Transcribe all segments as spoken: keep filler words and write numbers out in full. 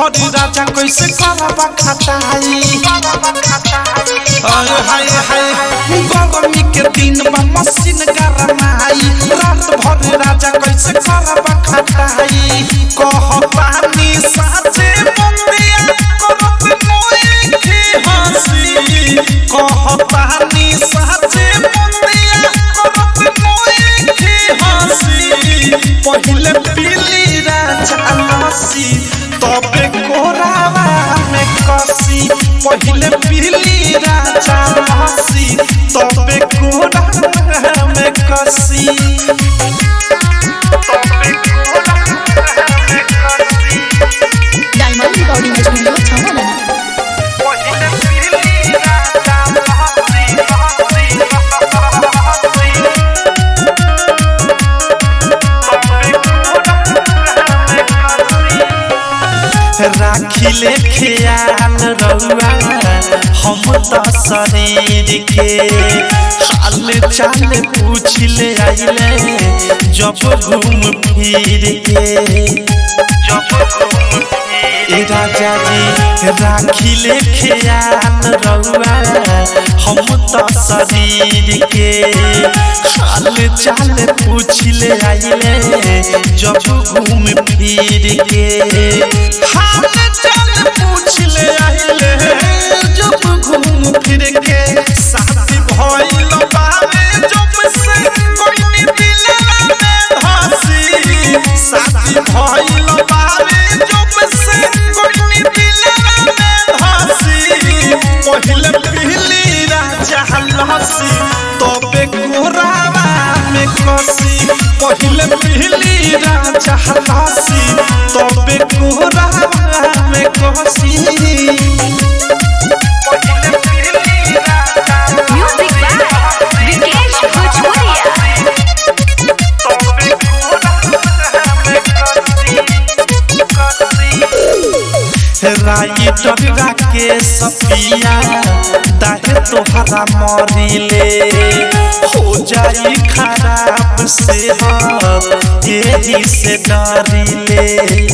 भरी राजा कैसे करबा खटाई अरे हाय हाय गर्मी के दिन में मशीन गरमाई रात भरी राजा कैसे करबा खटाई कहतानी साचे बंदिया करत मोए की हंसी कहतानी साचे बंदिया करत मोए की हंसी पहिले पीली राजा लस्सी तबे कोरावा में कसी पहिले पीली राजा लस्सी तबे कोरावा में कसी डायमंड रिकॉर्डिंग स्टूडियो छावला पहिले पीली राजा लस्सी राखिले ख्याल रउआ हम त शरीर के हाल चाल पूछ ले आइले जब घूम फिर के जब घूम फिर राजा जी राखिले ख्याल रउआ हम त शरीर के हाल चाल पूछ ले आइले जब घूम फिर के हाल चाल पूछ ले आइले जब घूम फिर के शादी भइल बावे जब से कोई दिलवा में धसी शादी भइल बावे जब से कोई दिलवा में धसी पहिले पीली राजा लस्सी तबे कोरावा में कसी पहिले पीली राजा लस्सी तबे कोरावा में कसी म्यूजिक बाय विकेश भोजपुरिया राइटर के सपिया दाहे तोहरा मरिले हो जाई खराब से यही से डरिले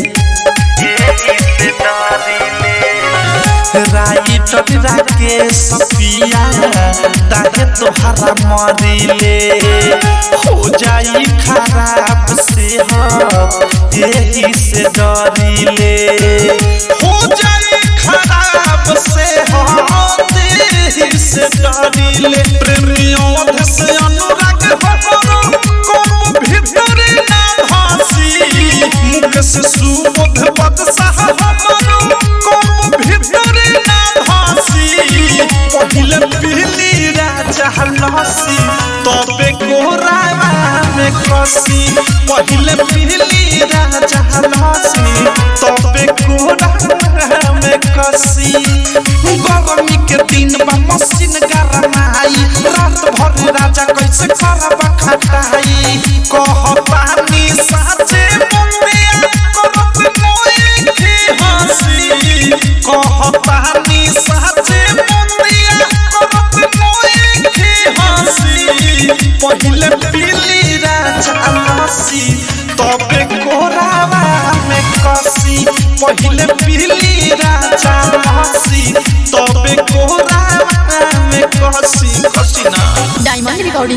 राइटर के सपिया दाहे तोहरा मरिले हो जाई खराब से यही से डरिले हो जाई खराब से यही से डरिले प्रेमियों से अनुराग हमरो कोम भीतर ना भासी मुकेश सुबोध बदशाह हमरो कोम भीतर ना भासी पहिले पीली राजा लस्सी तबे कोरावा में कसी पहिले पीली राजा लस्सी तबे कोरावा में कसी गर्मी के दिन में मशीन गरमाई रात भर राजा कैसे करबा खटाई कहतानी साचे बंदिया करत मोए की हंसी कहतानी साचे बंदिया करत मोए की हंसी पहिले पीली राजा लस्सी तबे कोरावा में कसी पहिले पीली राजा लस्सी तबे कोरावा में कसी।